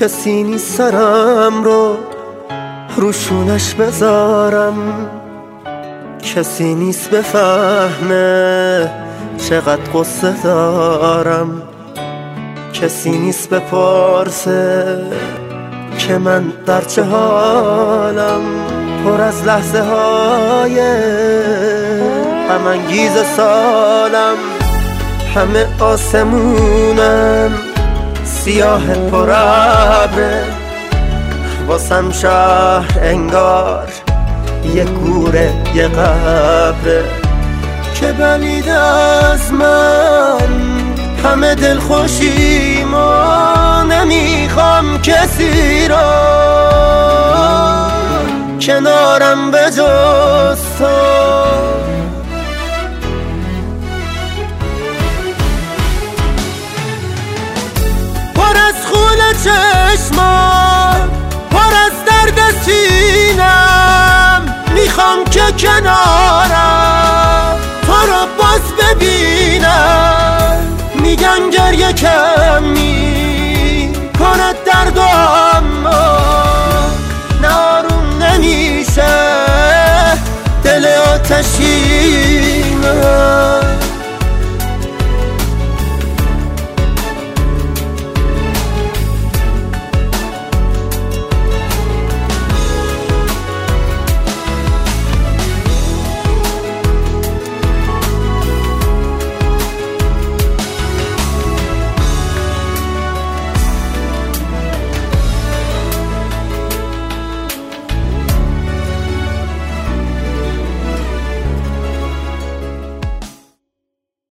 کسی نیست سرم رو روشونش بذارم، کسی نیست بفهمه چقدر قصه دارم، کسی نیست بپرسه که من در چه حالم. پر از لحظه های غم انگیز سالم، همه آسمونم سیاه پر ابره، واسم شهر انگار یه کوره یه قبره. که بلید از من همه دلخوشیمو، نمیخوام کسی رو کنارم به جز تو. پر از خون چشمام، پر از درد سینم، میخوام که کنارم تو رو باز ببینم. میگن گریه کمی کنه درد و اما نه آروم نمیشه دل آتشینم.